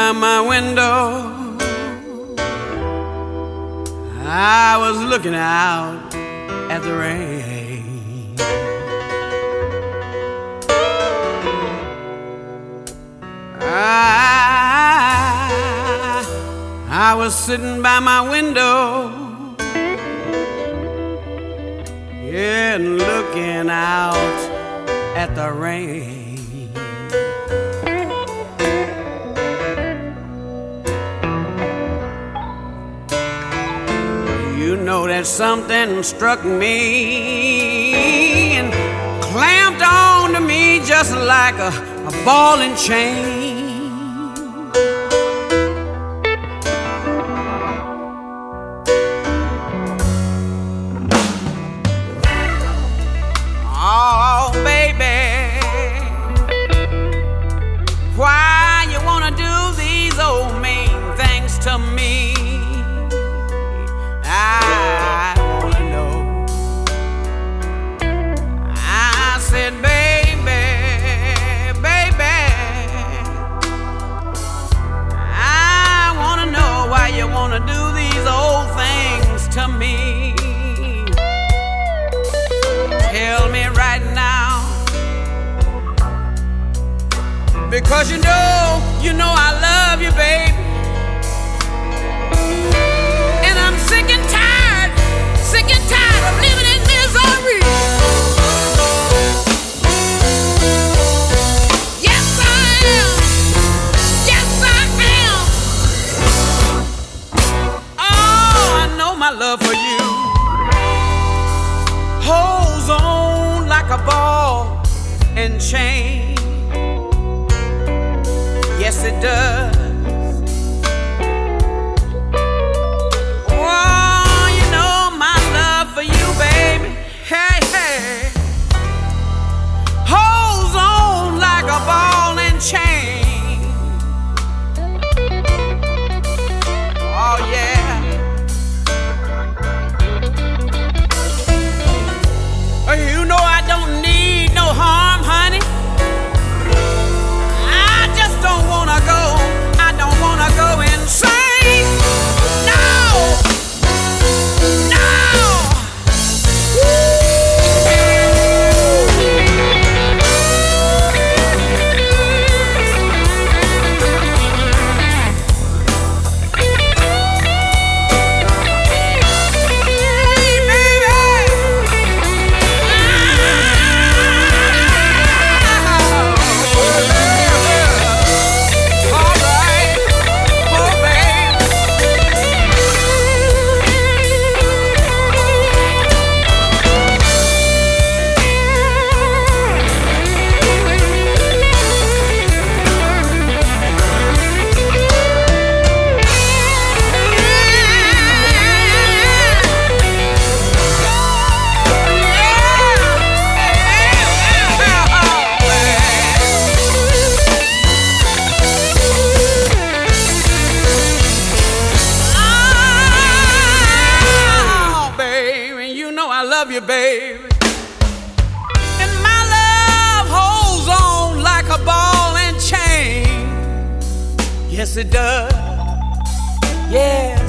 by my window, I was looking out at the rain. I was sitting by my window, yeah, and looking out at the rain. You know that something struck me and clamped on to me just like a ball and chain. Oh, baby, why you wanna do these old mean things to me? I wanna know. I said, baby, I wanna know why you wanna do these old things to me. Tell me right now, because you know I love you, baby. And I'm sick and tired of living in misery. Yes, I am. Yes, I am. Oh, I know my love for you holds on like a ball and chain. Yes, it does. Oh, you know my love for you, baby, hey, hey, holds on like a ball and chain. Oh, yeah. You know I don't need no harm, honey. I just don't wanna go. I don't wanna go insane. No, no. You, baby, and my love holds on like a ball and chain. Yes, it does. Yeah.